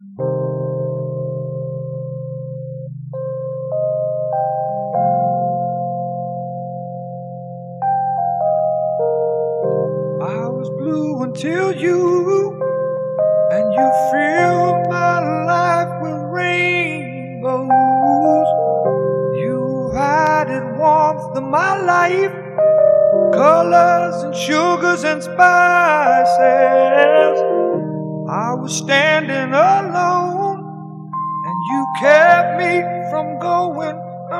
I was blue until you, and you filled my life with rainbows. You added warmth to my life, colors and sugars and spices. I was standing alone, and you kept me from going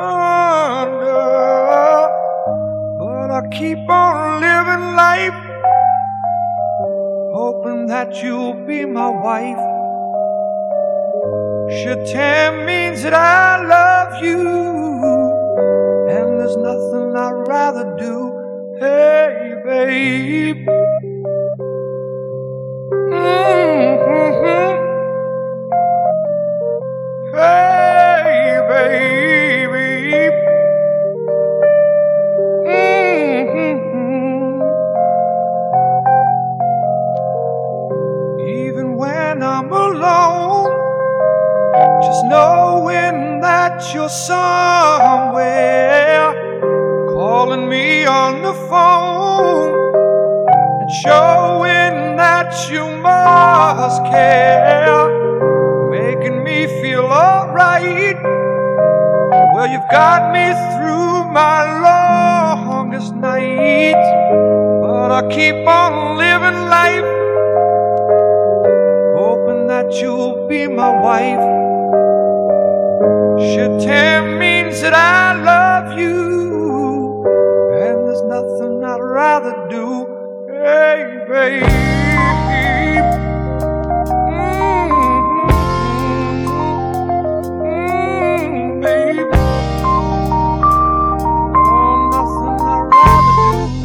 under. But I keep on living life, hoping that you'll be my wife. Shatan means that I love you, and there's nothing I'd rather do. Hey, babe. Hey, baby. Even when I'm alone, just knowing that you're somewhere, calling me on the phone and showing that you must care, making me feel alright. Well, you've got me through my longest nights, but I keep on living life, hoping that you'll be my wife. Shatan means that I love you, and there's nothing I'd rather do. Hey, babe. Babe. Oh, nothing I'd rather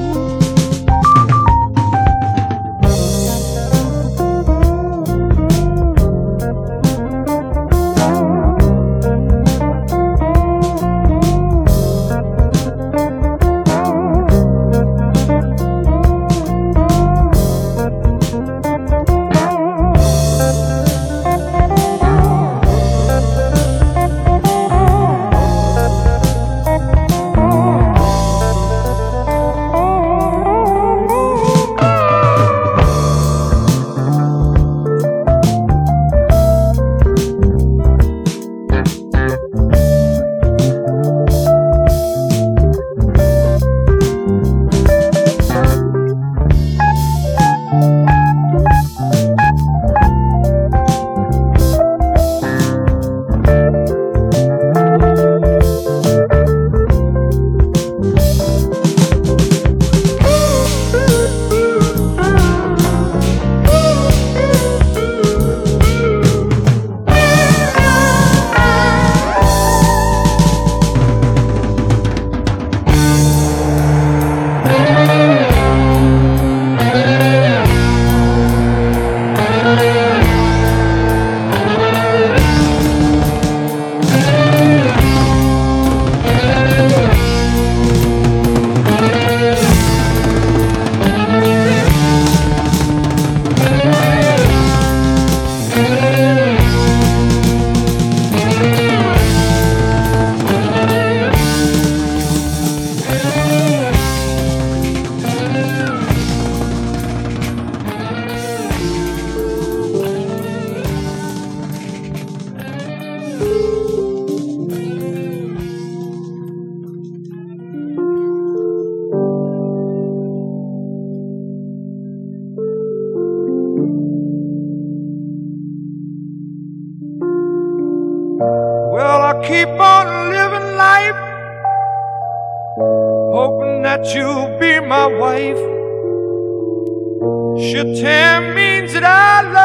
Well, I keep on living life, hoping that you'll be my wife. Shatan means that I love